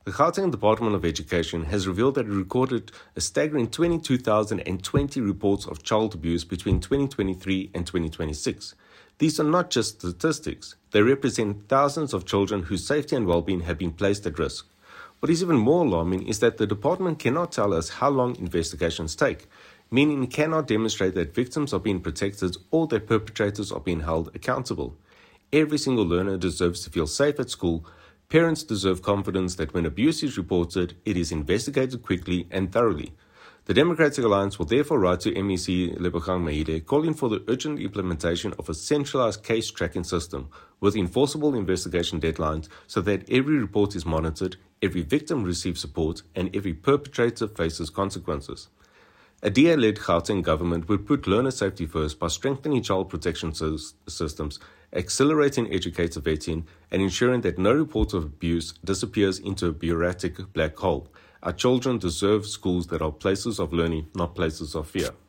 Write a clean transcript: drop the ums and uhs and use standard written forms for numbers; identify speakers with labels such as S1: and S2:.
S1: The Gauteng Department of Education has revealed that it recorded a staggering 22,020 reports of child abuse between 2023 and 2026. These are not just statistics. They represent thousands of children whose safety and well-being have been placed at risk. What is even more alarming is that the department cannot tell us how long investigations take, meaning it cannot demonstrate that victims are being protected or that perpetrators are being held accountable. Every single learner deserves to feel safe at school. Parents deserve confidence that when abuse is reported, it is investigated quickly and thoroughly. The Democratic Alliance will therefore write to MEC Lebogang Mahide calling for the urgent implementation of a centralized case tracking system with enforceable investigation deadlines so that every report is monitored, every victim receives support, and every perpetrator faces consequences. A DA-led Gauteng government would put learner safety first by strengthening child protection systems, accelerating educator vetting, and ensuring that no report of abuse disappears into a bureaucratic black hole. Our children deserve schools that are places of learning, not places of fear.